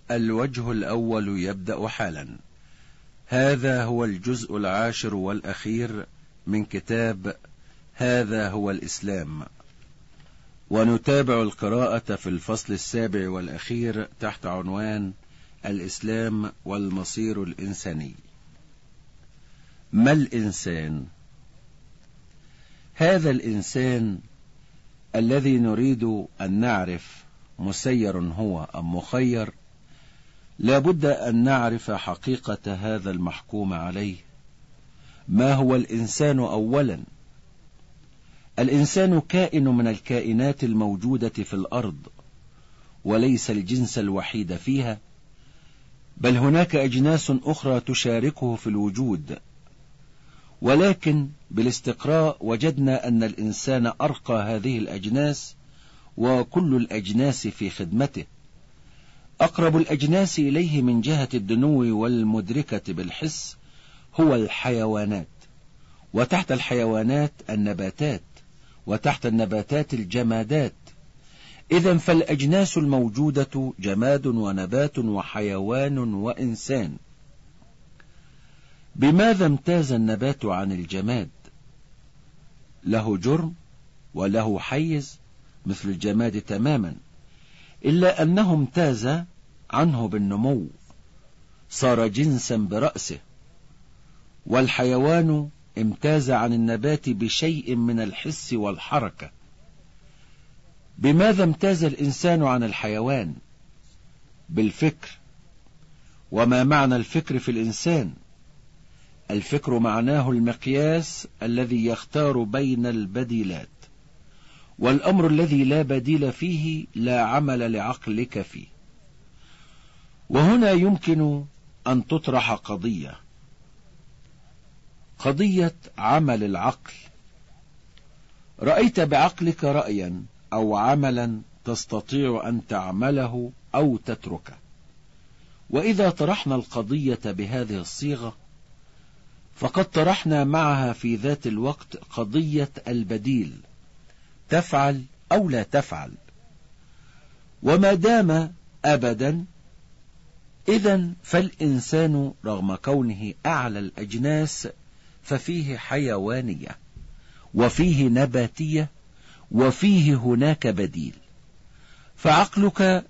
الوجه الأول يبدأ حالا. هذا هو الجزء 10 والأخير من كتاب هذا هو الإسلام، ونتابع القراءة في الفصل 7 والأخير تحت عنوان الإسلام والمصير الإنساني. ما الإنسان؟ هذا الإنسان الذي نريد أن نعرف مسير هو أم مخير، لابد أن نعرف حقيقة هذا المحكوم عليه. ما هو الإنسان أولا؟ الإنسان كائن من الكائنات الموجودة في الأرض، وليس الجنس الوحيد فيها، بل هناك أجناس أخرى تشاركه في الوجود، ولكن بالاستقراء وجدنا أن الإنسان أرقى هذه الأجناس، وكل الأجناس في خدمته. أقرب الأجناس إليه من جهة الدنو والمدركة بالحس هو الحيوانات، وتحت الحيوانات النباتات، وتحت النباتات الجمادات. إذن فالأجناس الموجودة جماد ونبات وحيوان وإنسان. بماذا امتاز النبات عن الجماد؟ له جرم وله حيز مثل الجماد تماما، إلا أنه امتاز عنه بالنمو، صار جنسا برأسه. والحيوان امتاز عن النبات بشيء من الحس والحركة. بماذا امتاز الإنسان عن الحيوان؟ بالفكر. وما معنى الفكر في الإنسان؟ الفكر معناه المقياس الذي يختار بين البديلات، والأمر الذي لا بديل فيه لا عمل لعقلك فيه. وهنا يمكن أن تطرح قضية عمل العقل. رأيت بعقلك رأيا أو عملا تستطيع أن تعمله أو تتركه. وإذا طرحنا القضية بهذه الصيغة، فقد طرحنا معها في ذات الوقت قضية البديل، تفعل أو لا تفعل. وما دام أبدا، إذن فالإنسان رغم كونه أعلى الأجناس ففيه حيوانية، وفيه نباتية، وفيه هناك بديل. فعقلك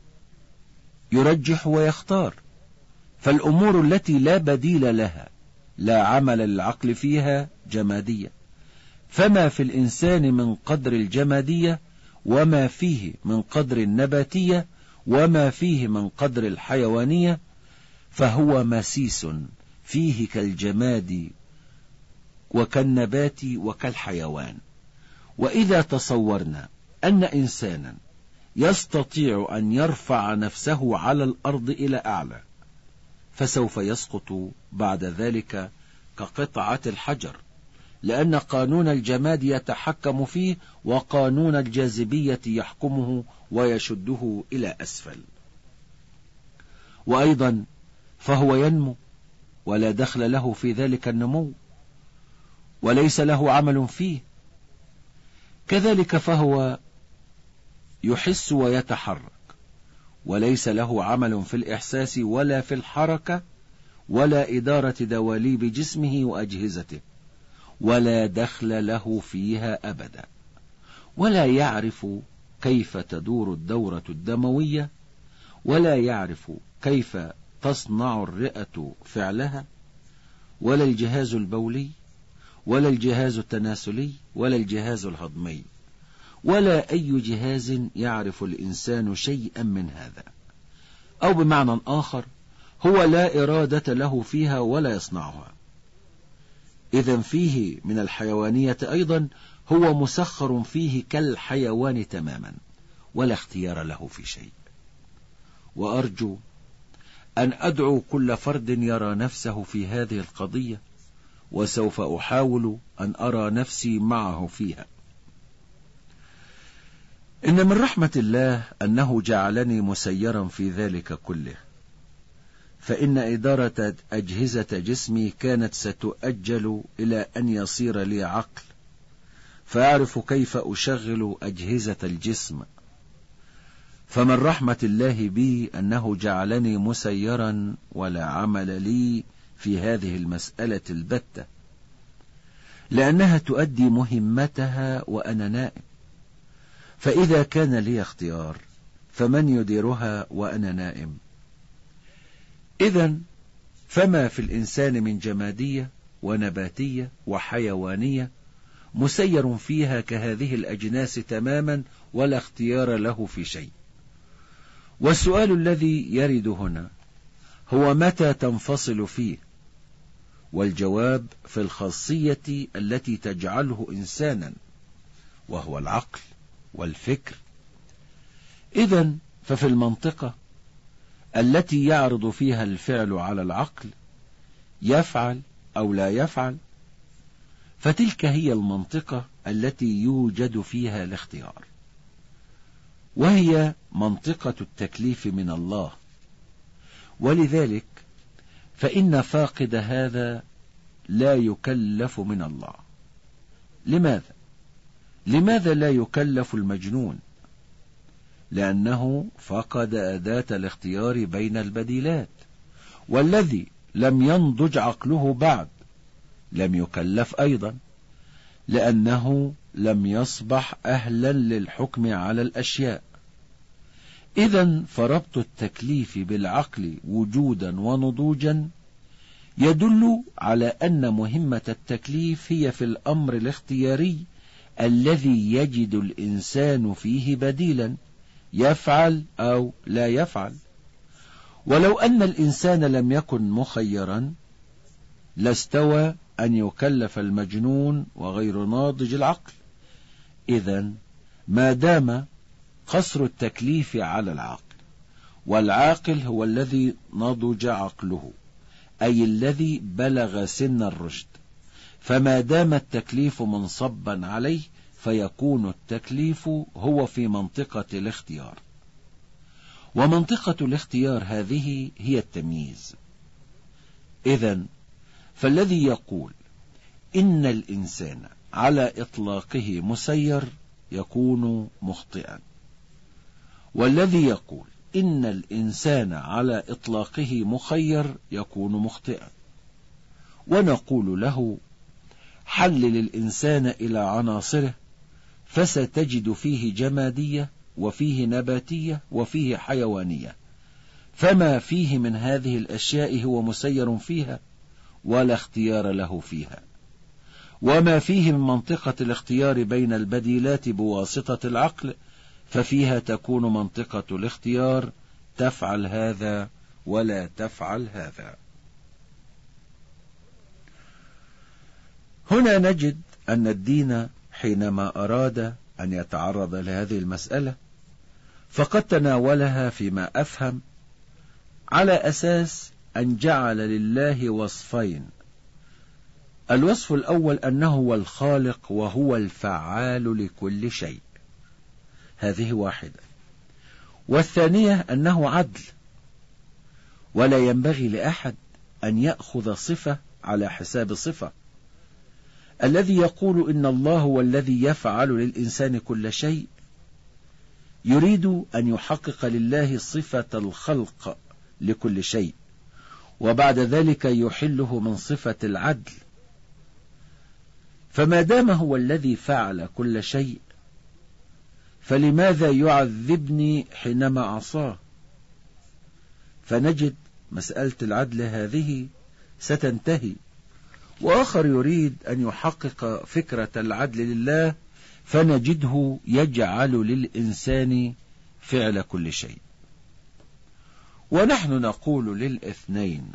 يرجح ويختار، فالأمور التي لا بديل لها لا عمل للعقل فيها جمادية. فما في الإنسان من قدر الجمادية، وما فيه من قدر النباتية، وما فيه من قدر الحيوانية، فهو مسيس فيه كالجماد وكالنبات وكالحيوان. وإذا تصورنا أن إنسانا يستطيع أن يرفع نفسه على الأرض إلى أعلى، فسوف يسقط بعد ذلك كقطعة الحجر، لأن قانون الجماد يتحكم فيه، وقانون الجاذبية يحكمه ويشده إلى أسفل. وأيضا فهو ينمو، ولا دخل له في ذلك النمو، وليس له عمل فيه. كذلك فهو يحس ويتحرك، وليس له عمل في الإحساس ولا في الحركة ولا إدارة دواليب جسمه وأجهزته، ولا دخل له فيها أبدا، ولا يعرف كيف تدور الدورة الدموية، ولا يعرف كيف تصنع الرئة فعلها، ولا الجهاز البولي، ولا الجهاز التناسلي، ولا الجهاز الهضمي، ولا أي جهاز يعرف الإنسان شيئا من هذا. أو بمعنى آخر، هو لا إرادة له فيها ولا يصنعها. إذن فيه من الحيوانية أيضا، هو مسخر فيه كالحيوان تماما، ولا اختيار له في شيء. وأرجو أن أدعو كل فرد يرى نفسه في هذه القضية، وسوف أحاول أن أرى نفسي معه فيها. إن من رحمة الله أنه جعلني مسيرا في ذلك كله، فإن إدارة أجهزة جسمي كانت ستؤجل إلى أن يصير لي عقل، فأعرف كيف أشغل أجهزة الجسم. فمن رحمة الله بي أنه جعلني مسيرا ولا عمل لي في هذه المسألة البتة، لأنها تؤدي مهمتها وأنا نائم. فإذا كان لي اختيار فمن يديرها وأنا نائم؟ إذن فما في الإنسان من جمادية ونباتية وحيوانية مسير فيها كهذه الأجناس تماما، ولا اختيار له في شيء. والسؤال الذي يرد هنا هو متى تنفصل فيه؟ والجواب في الخاصية التي تجعله إنسانا، وهو العقل والفكر. إذن ففي المنطقة التي يعرض فيها الفعل على العقل يفعل أو لا يفعل، فتلك هي المنطقة التي يوجد فيها الاختيار، وهي منطقة التكليف من الله. ولذلك فإن فاقد هذا لا يكلف من الله. لماذا لا يكلف المجنون؟ لأنه فقد أداة الاختيار بين البديلات. والذي لم ينضج عقله بعد لم يكلف أيضا، لأنه لم يصبح أهلا للحكم على الأشياء. إذن فربط التكليف بالعقل وجودا ونضوجا يدل على أن مهمة التكليف هي في الأمر الاختياري الذي يجد الإنسان فيه بديلا يفعل أو لا يفعل. ولو أن الإنسان لم يكن مخيرا لاستوى أن يكلف المجنون وغير ناضج العقل. إذن ما دام قصر التكليف على العقل، والعاقل هو الذي نضج عقله، أي الذي بلغ سن الرشد، فما دام التكليف منصبا عليه فيكون التكليف هو في منطقة الاختيار. ومنطقة الاختيار هذه هي التمييز. إذن فالذي يقول إن الإنسان على إطلاقه مسير يكون مخطئا، والذي يقول إن الإنسان على إطلاقه مخير يكون مخطئا. ونقول له حلل الإنسان إلى عناصره فستجد فيه جمادية وفيه نباتية وفيه حيوانية، فما فيه من هذه الأشياء هو مسير فيها ولا اختيار له فيها. وما فيه من منطقة الاختيار بين البديلات بواسطة العقل ففيها تكون منطقة الاختيار، تفعل هذا ولا تفعل هذا. هنا نجد أن الدين حينما أراد أن يتعرض لهذه المسألة فقد تناولها فيما أفهم على أساس أن جعل لله وصفين. الوصف الأول أنه هو الخالق وهو الفعال لكل شيء، هذه واحدة. والثانية أنه عدل، ولا ينبغي لأحد أن يأخذ صفة على حساب صفة. الذي يقول إن الله هو الذي يفعل للإنسان كل شيء يريد أن يحقق لله صفة الخلق لكل شيء، وبعد ذلك يحله من صفة العدل. فما دام هو الذي فعل كل شيء فلماذا يعذبني حينما عصاه؟ فنجد مسألة العدل هذه ستنتهي. وآخر يريد أن يحقق فكرة العدل لله فنجده يجعل للإنسان فعل كل شيء. ونحن نقول للاثنين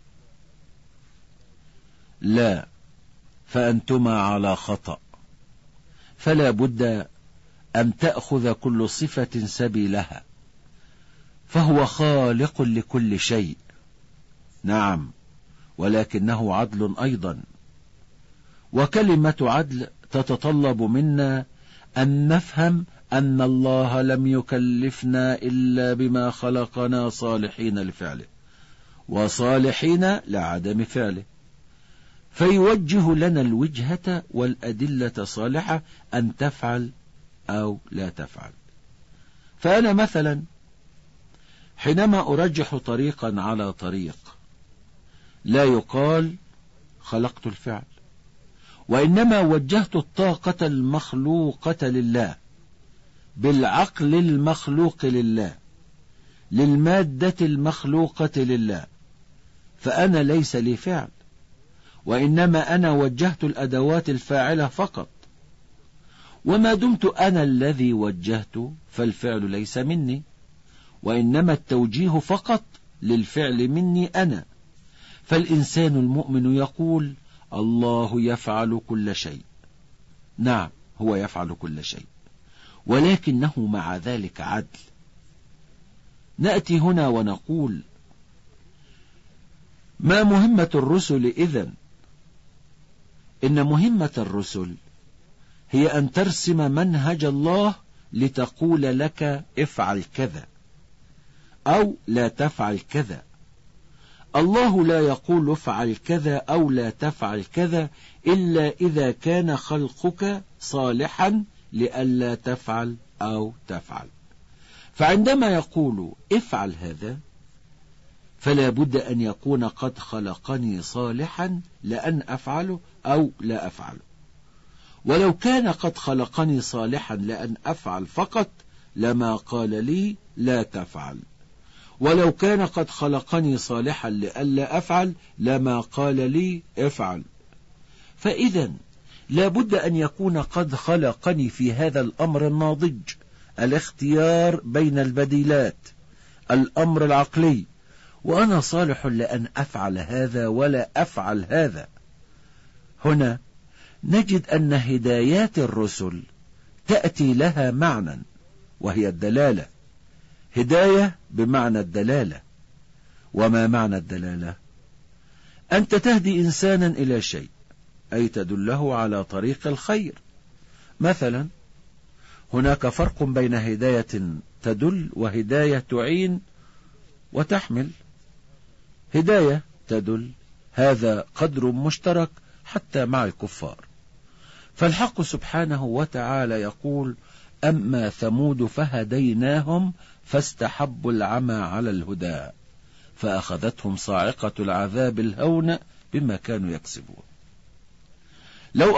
لا، فأنتما على خطأ، فلا بد أن تأخذ كل صفة سبيلها، فهو خالق لكل شيء نعم، ولكنه عدل أيضا. وكلمة عدل تتطلب منا أن نفهم أن الله لم يكلفنا إلا بما خلقنا صالحين لفعله وصالحين لعدم فعله، فيوجه لنا الوجهة والأدلة صالحة أن تفعل أو لا تفعل. فأنا مثلا حينما أرجح طريقا على طريق لا يقال خلقت الفعل، وإنما وجهت الطاقة المخلوقة لله بالعقل المخلوق لله للمادة المخلوقة لله، فأنا ليس لي فعل، وإنما أنا وجهت الأدوات الفاعلة فقط. وما دمت أنا الذي وجهت فالفعل ليس مني، وإنما التوجيه فقط للفعل مني أنا. فالإنسان المؤمن يقول الله يفعل كل شيء. نعم، هو يفعل كل شيء، ولكنه مع ذلك عدل. نأتي هنا ونقول ما مهمة الرسل إذن؟ إن مهمة الرسل هي أن ترسم منهج الله لتقول لك افعل كذا أو لا تفعل كذا. الله لا يقول افعل كذا أو لا تفعل كذا إلا إذا كان خلقك صالحا لئلا تفعل أو تفعل. فعندما يقول افعل هذا فلا بد أن يكون قد خلقني صالحا لأن أفعله أو لا أفعله. ولو كان قد خلقني صالحا لأن أفعل فقط لما قال لي لا تفعل، ولو كان قد خلقني صالحا لئلا أفعل لما قال لي افعل. فإذا لا بد أن يكون قد خلقني في هذا الأمر الناضج، الاختيار بين البديلات، الأمر العقلي، وأنا صالح لأن أفعل هذا ولا أفعل هذا. هنا نجد أن هدايات الرسل تأتي لها معنى، وهي الدلالة. هداية بمعنى الدلالة. وما معنى الدلالة؟ أنت تهدي إنسانا إلى شيء، أي تدله على طريق الخير. مثلا هناك فرق بين هداية تدل وهداية تعين وتحمل. هداية تدل هذا قدر مشترك حتى مع الكفار. فالحق سبحانه وتعالى يقول أما ثمود فهديناهم فاستحبوا العمى على الهدى فأخذتهم صاعقة العذاب الهون بما كانوا يكسبون. لو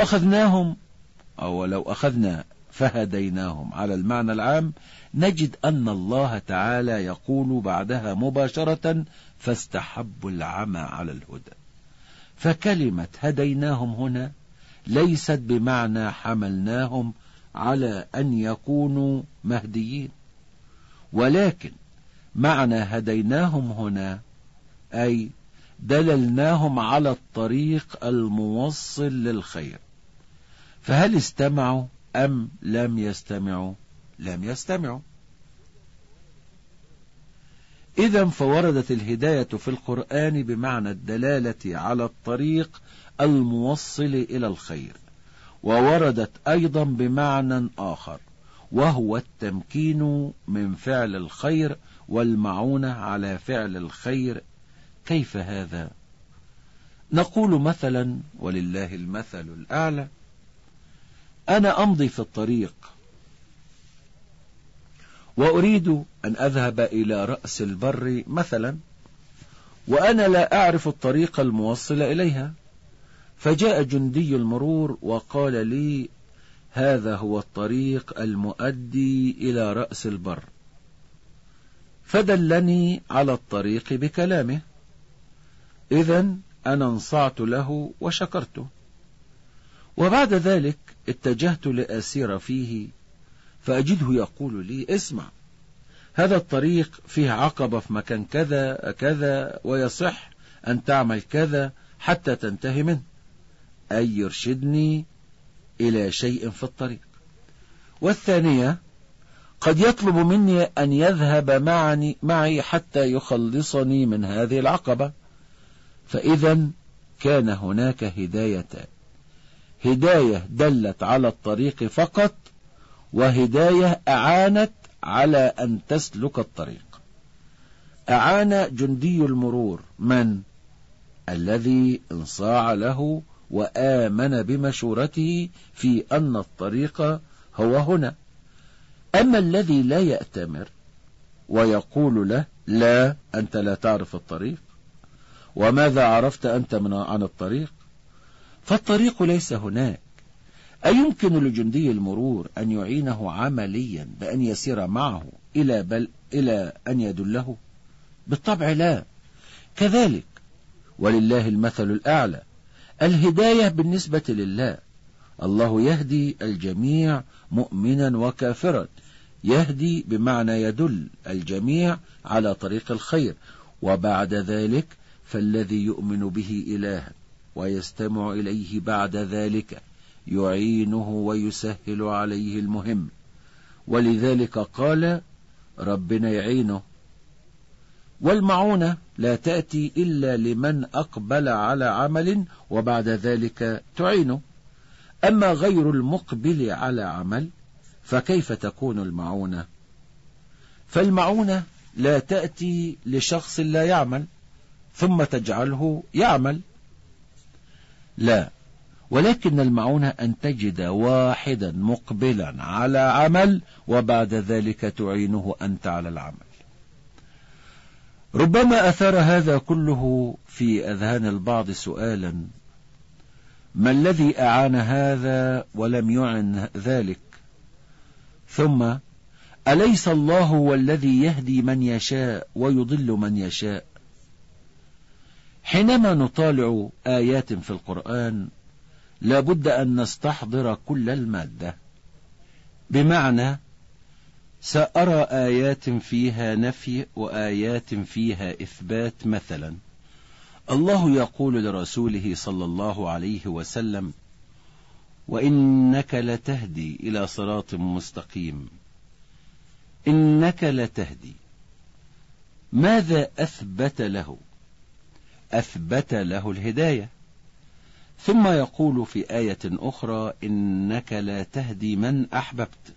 أخذنا فهديناهم على المعنى العام نجد أن الله تعالى يقول بعدها مباشرة فاستحبوا العمى على الهدى. فكلمة هديناهم هنا ليست بمعنى حملناهم على أن يكونوا مهديين، ولكن معنى هديناهم هنا أي دللناهم على الطريق الموصل للخير. فهل استمعوا أم لم يستمعوا؟ لم يستمعوا. إذن فوردت الهداية في القرآن بمعنى الدلالة على الطريق الموصل إلى الخير، ووردت أيضا بمعنى آخر وهو التمكين من فعل الخير والمعونة على فعل الخير. كيف هذا؟ نقول مثلا ولله المثل الأعلى، أنا أمضي في الطريق وأريد أن أذهب إلى رأس البر مثلا، وأنا لا أعرف الطريق الموصل إليها، فجاء جندي المرور وقال لي هذا هو الطريق المؤدي إلى رأس البر، فدلني على الطريق بكلامه. إذن أنا انصعت له وشكرته، وبعد ذلك اتجهت لأسير فيه فأجده يقول لي اسمع، هذا الطريق فيه عقبة في مكان كذا كذا ويصح أن تعمل كذا حتى تنتهي منه، أي يرشدني إلى شيء في الطريق. والثانية قد يطلب مني أن يذهب معي حتى يخلصني من هذه العقبة. فإذا كان هناك هدايتان، هداية دلت على الطريق فقط، وهداية أعانت على أن تسلك الطريق. أعان جندي المرور من؟ الذي انصاع له وآمن بمشورته في أن الطريق هو هنا. أما الذي لا يأتمر ويقول له لا، أنت لا تعرف الطريق. وماذا عرفت أنت عن الطريق؟ فالطريق ليس هناك. أيمكن لجندي المرور أن يعينه عمليا بأن يسير معه إلى أن يدله؟ بالطبع لا. كذلك ولله المثل الأعلى. الهداية بالنسبة لله، الله يهدي الجميع مؤمنا وكافرا. يهدي بمعنى يدل الجميع على طريق الخير، وبعد ذلك فالذي يؤمن به إلها ويستمع إليه بعد ذلك يعينه ويسهل عليه المهم. ولذلك قال ربنا يعينه. والمعونة لا تأتي إلا لمن أقبل على عمل وبعد ذلك تعينه. أما غير المقبل على عمل فكيف تكون المعونة؟ فالمعونة لا تأتي لشخص لا يعمل ثم تجعله يعمل، لا، ولكن المعونة أن تجد واحدا مقبلا على عمل وبعد ذلك تعينه أنت على العمل. ربما أثار هذا كله في أذهان البعض سؤالا: ما الذي أعان هذا ولم يعن ذلك؟ ثم أليس الله هو الذي يهدي من يشاء ويضل من يشاء؟ حينما نطالع آيات في القرآن لابد أن نستحضر كل المادة، بمعنى سأرى آيات فيها نفي وآيات فيها إثبات. مثلا الله يقول لرسوله صلى الله عليه وسلم: وإنك لتهدي إلى صراط مستقيم. إنك لتهدي، ماذا أثبت له؟ أثبت له الهداية. ثم يقول في آية أخرى: إنك لا تهدي من أحببت،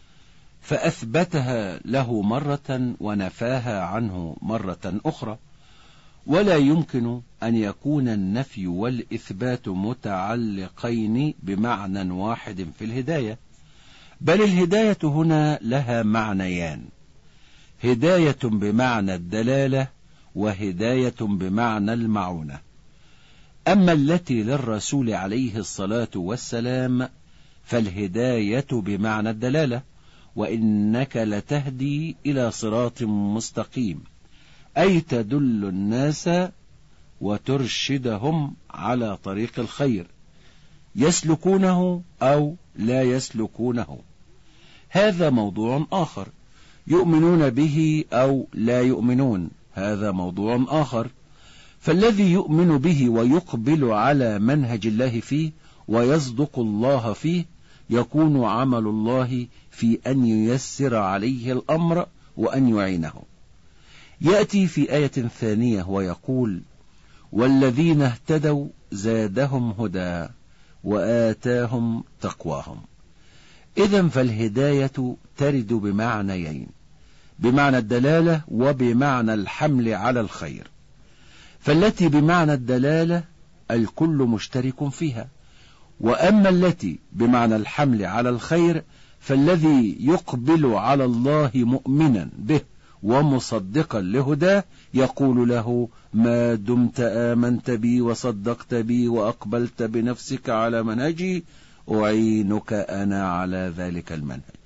فأثبتها له مرة ونفاها عنه مرة أخرى. ولا يمكن أن يكون النفي والإثبات متعلقين بمعنى واحد في الهداية، بل الهداية هنا لها معنيان: هداية بمعنى الدلالة وهداية بمعنى المعونة. أما التي للرسول عليه الصلاة والسلام فالهداية بمعنى الدلالة: وإنك لتهدي إلى صراط مستقيم، أي تدل الناس وترشدهم على طريق الخير، يسلكونه أو لا يسلكونه. هذا موضوع آخر. يؤمنون به أو لا يؤمنون، هذا موضوع آخر. فالذي يؤمن به ويقبل على منهج الله فيه ويصدق الله فيه يكون عمل الله في أن ييسر عليه الأمر وأن يعينه. يأتي في آية ثانية ويقول: والذين اهتدوا زادهم هدى وآتاهم تقواهم. إذن فالهداية ترد بمعنيين: بمعنى الدلالة وبمعنى الحمل على الخير. فالتي بمعنى الدلالة الكل مشترك فيها، وأما التي بمعنى الحمل على الخير فالذي يقبل على الله مؤمنا به ومصدقا لهداه يقول له: ما دمت آمنت بي وصدقت بي وأقبلت بنفسك على منهجي أعينك أنا على ذلك المنهج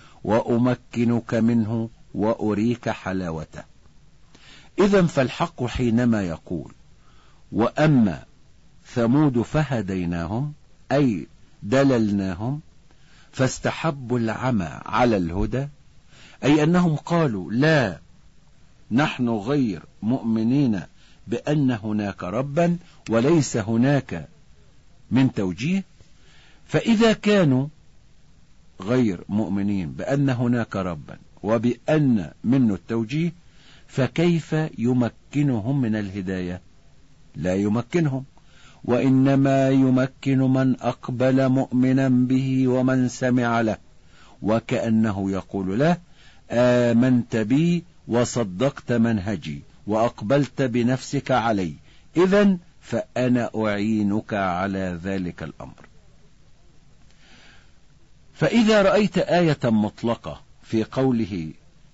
وأمكنك منه وأريك حلاوته. إذن فالحق حينما يقول: وأما ثمود فهديناهم، أي دللناهم، فاستحبوا العمى على الهدى، أي أنهم قالوا: لا، نحن غير مؤمنين بأن هناك ربا وليس هناك من توجيه. فإذا كانوا غير مؤمنين بأن هناك ربا وبأن منه التوجيه فكيف يمكنهم من الهداية؟ لا يمكنهم، وإنما يمكن من أقبل مؤمنا به ومن سمع له، وكأنه يقول له: آمنت بي وصدقت منهجي وأقبلت بنفسك علي، إذن فأنا أعينك على ذلك الأمر. فإذا رأيت آية مطلقة في قوله: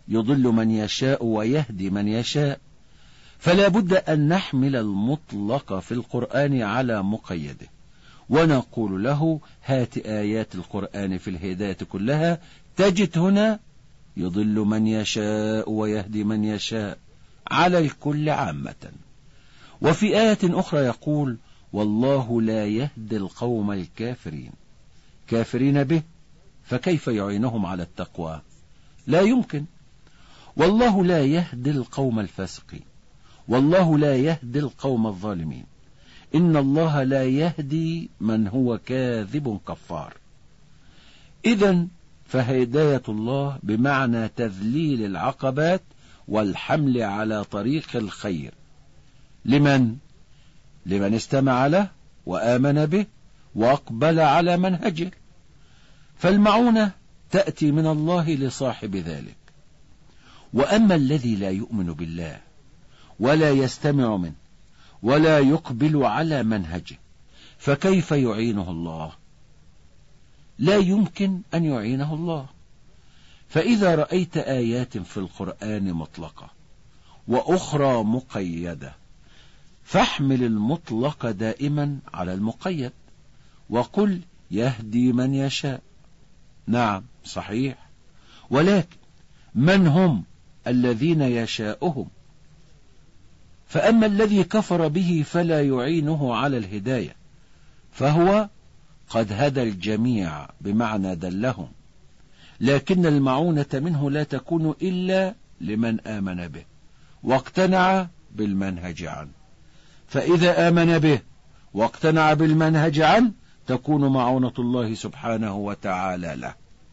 يضل من يشاء ويهدي من يشاء، فلا بد أن نحمل المطلق في القرآن على مقيده، ونقول له هات آيات القرآن في الهداية كلها، تجد هنا يضل من يشاء ويهدي من يشاء على الكل عامة. وفي آية أخرى يقول والله لا يهدي القوم الكافرين، كافرين به، فكيف يعينهم على التقوى؟ لا يمكن. والله لا يهدي القوم الفاسقين، والله لا يهدي القوم الظالمين، إن الله لا يهدي من هو كاذب كفار. إذن فهداية الله بمعنى تذليل العقبات والحمل على طريق الخير لمن استمع له وآمن به وأقبل على منهجه. فالمعونة تأتي من الله لصاحب ذلك. وأما الذي لا يؤمن بالله ولا يستمع منه ولا يقبل على منهجه، فكيف يعينه الله؟ لا يمكن أن يعينه الله. فإذا رأيت آيات في القرآن مطلقة وأخرى مقيدة، فاحمل المطلق دائما على المقيد وقل يهدي من يشاء. نعم صحيح، ولكن من هم الذين يشاؤهم؟ فأما الذي كفر به فلا يعينه على الهداية، فهو قد هدى الجميع بمعنى دلهم، لكن المعونة منه لا تكون إلا لمن آمن به واقتنع بالمنهج عنه. فإذا آمن به واقتنع بالمنهج عنه تكون معونة الله سبحانه وتعالى له.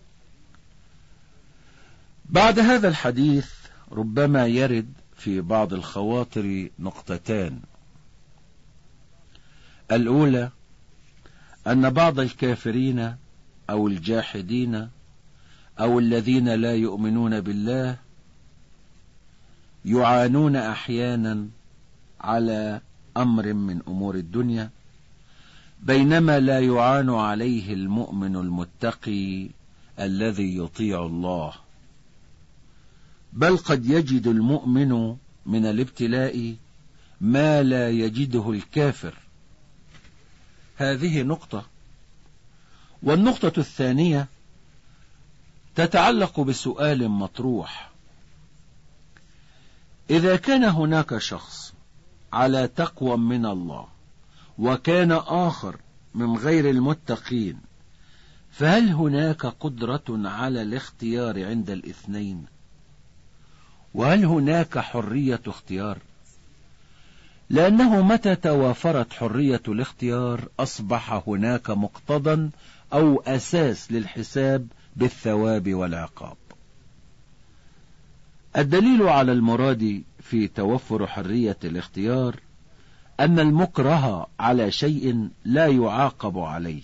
بعد هذا الحديث ربما يرد في بعض الخواطر نقطتان. الأولى أن بعض الكافرين أو الجاحدين أو الذين لا يؤمنون بالله يعانون أحيانا على أمر من أمور الدنيا، بينما لا يعان عليه المؤمن المتقي الذي يطيع الله، بل قد يجد المؤمن من الابتلاء ما لا يجده الكافر. هذه نقطة. والنقطة الثانية تتعلق بسؤال مطروح: إذا كان هناك شخص على تقوى من الله وكان آخر من غير المتقين، فهل هناك قدرة على الاختيار عند الاثنين؟ وهل هناك حرية اختيار؟ لأنه متى توافرت حرية الاختيار أصبح هناك مقتضى أو أساس للحساب بالثواب والعقاب. الدليل على المراد في توفر حرية الاختيار أن المكره على شيء لا يعاقب عليه.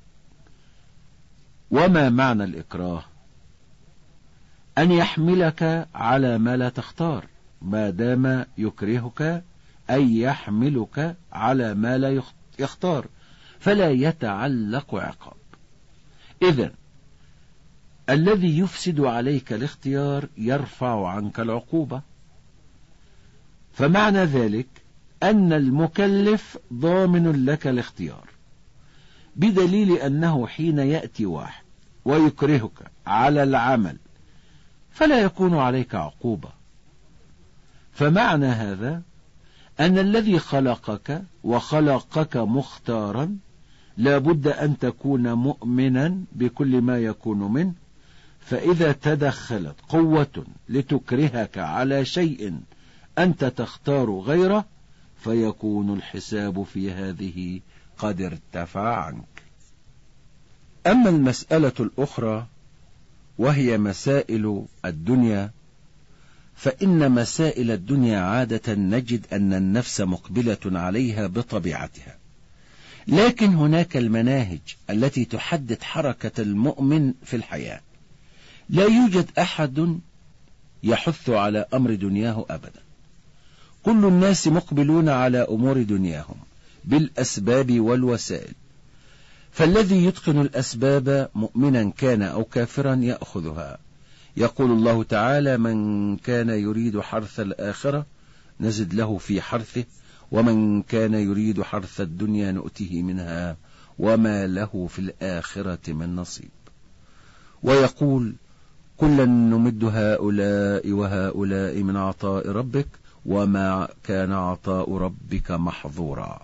وما معنى الإكراه؟ أن يحملك على ما لا تختار، ما دام يكرهك أي يحملك على ما لا يختار، فلا يتعلق عقاب. إذن الذي يفسد عليك الاختيار يرفع عنك العقوبة. فمعنى ذلك أن المكلف ضامن لك الاختيار، بدليل أنه حين يأتي واحد ويكرهك على العمل فلا يكون عليك عقوبة. فمعنى هذا أن الذي خلقك وخلقك مختارا لا بد أن تكون مؤمنا بكل ما يكون منه، فإذا تدخلت قوة لتكرهك على شيء أنت تختار غيره فيكون الحساب في هذه قد ارتفع عنك. أما المسألة الأخرى وهي مسائل الدنيا، فإن مسائل الدنيا عادة نجد أن النفس مقبلة عليها بطبيعتها، لكن هناك المناهج التي تحدد حركة المؤمن في الحياة. لا يوجد أحد يحث على أمر دنياه أبدا، كل الناس مقبلون على أمور دنياهم بالأسباب والوسائل، فالذي يتقن الأسباب مؤمنا كان أو كافرا يأخذها، يقول الله تعالى: من كان يريد حرث الآخرة نزد له في حرثه ومن كان يريد حرث الدنيا نؤته منها وما له في الآخرة من نصيب. ويقول: كلا نمد هؤلاء وهؤلاء من عطاء ربك وما كان عطاء ربك محظورا.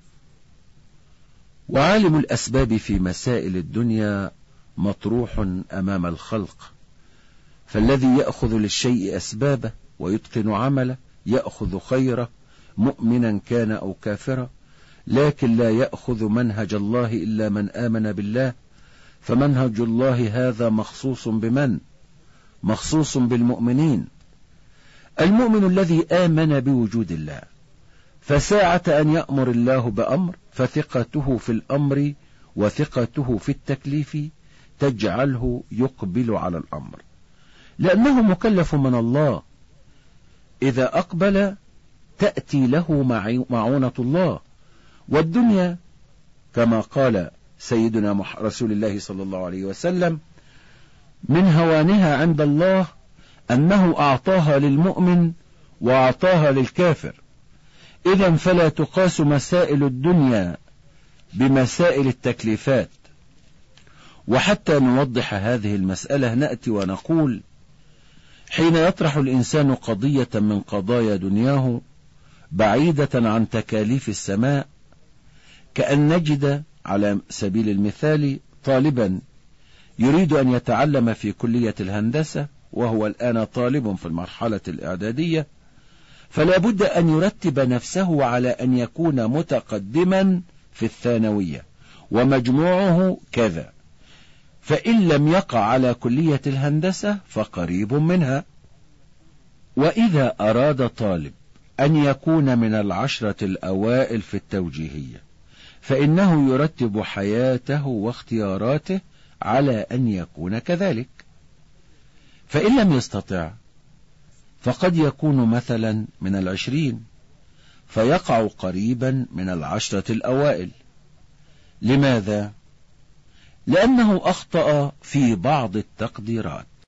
وعالم الأسباب في مسائل الدنيا مطروح أمام الخلق، فالذي يأخذ للشيء أسبابه ويتقن عمله يأخذ خيره مؤمنا كان أو كافرا، لكن لا يأخذ منهج الله إلا من آمن بالله، فمنهج الله هذا مخصوص بمن؟ مخصوص بالمؤمنين. المؤمن الذي آمن بوجود الله، فساعة أن يأمر الله بأمر فثقته في الأمر وثقته في التكليف تجعله يقبل على الأمر، لأنه مكلف من الله. إذا أقبل تأتي له معونة الله، والدنيا كما قال سيدنا رسول الله صلى الله عليه وسلم: من هوانها عند الله أنه أعطاها للمؤمن وأعطاها للكافر. إذن فلا تقاس مسائل الدنيا بمسائل التكليفات. وحتى نوضح هذه المسألة نأتي ونقول: حين يطرح الإنسان قضية من قضايا دنياه بعيدة عن تكاليف السماء، كأن نجد على سبيل المثال طالبا يريد أن يتعلم في كلية الهندسة وهو الآن طالب في المرحلة الإعدادية، فلا بد أن يرتب نفسه على أن يكون متقدما في الثانوية ومجموعه كذا، فإن لم يقع على كلية الهندسة فقريب منها. وإذا أراد طالب أن يكون من 10 الأوائل في التوجيهية، فإنه يرتب حياته واختياراته على أن يكون كذلك. فإن لم يستطع فقد يكون مثلا من 20 فيقع قريبا من 10 الأوائل. لماذا؟ لأنه أخطأ في بعض التقديرات.